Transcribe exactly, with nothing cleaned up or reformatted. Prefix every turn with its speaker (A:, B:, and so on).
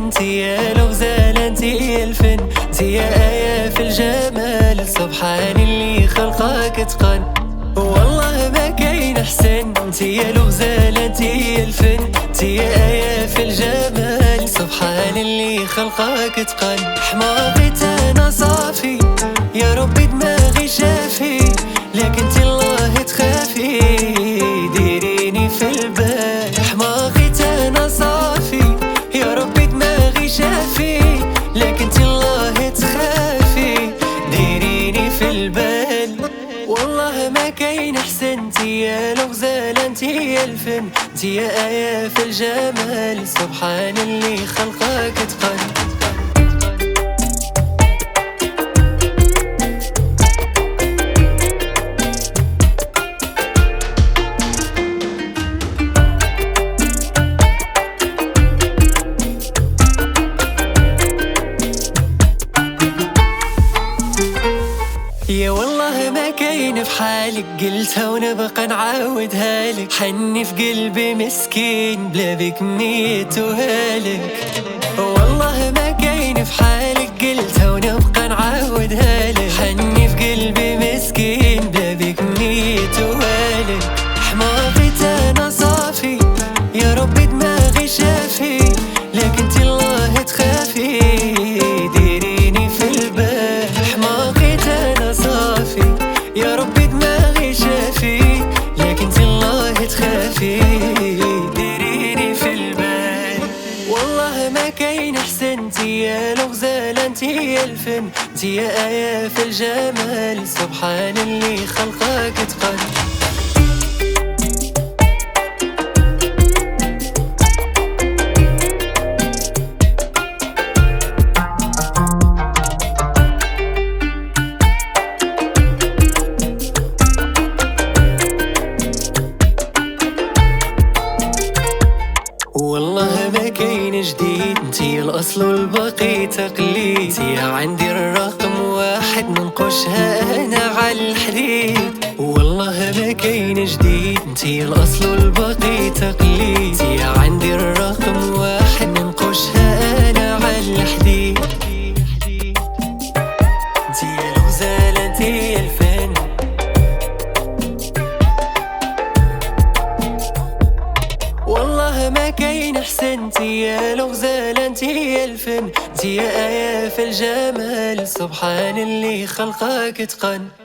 A: انتي يا الغزالة، انتي يا الفن، انتي يا آية في الجمال. سبحان اللي خلقك اتقن، والله ما كاين احسن. انتي يا الغزالة، انتي يا الفن، انتي يا آية في الجمال. سبحان اللي خلقك اتقن. حماقيت انا صافي، يا ربي دماغي شافي، لكن انتي الله تخافي، ديريني في البال. حماقيت انا صافي، يا ربي دماغي شافي، لكن انتي الله تخافي، ديريني في البال. والله ما كاين احسن. انتي يا الغزالة، انتي يا الفن، انتي يا آية في الجمال. سبحان اللي خلقك اتقن. يا والله ما كاين في حالك، قلتها ونبقى نعاودها لك. حني في قلبي مسكين، بلا بك نيتوها لك. والله ما كاين في حالك، قلتها ونبقى نعاودها لك. حني في قلبي مسكين، بلا بك نيتوها لك. حماقيت انا صافي، يا ربي دماغي شافي، لكن انتي الله تخافي، ديريني في البال. حماقيت انا صافي، يا ربي دماغي شافي، لكن انتي الله تخافي، ديريني في البال. والله ما كاين احسن. انتي يا الغزالة، انتي يا الفن، انتي يا آية في الجمال. سبحان اللي خلقك اتقن. والله ما كاين جديد، انتي الاصل والباقي تقليد. انتي عندي الرقم واحد، ننقشها انا على الحديد. والله ما كاين جديد، انتي الاصل والباقي تقليد. انتي عندي الرقم واحد، ننقشها انا على الحديد. انتي يا الغزالة، انتي يا الفن، والله ما كاين احسن. انتي يا الغزالة، انتي يا الفن، انتي يا آية في الجمال. سبحان اللي خلقك اتقن.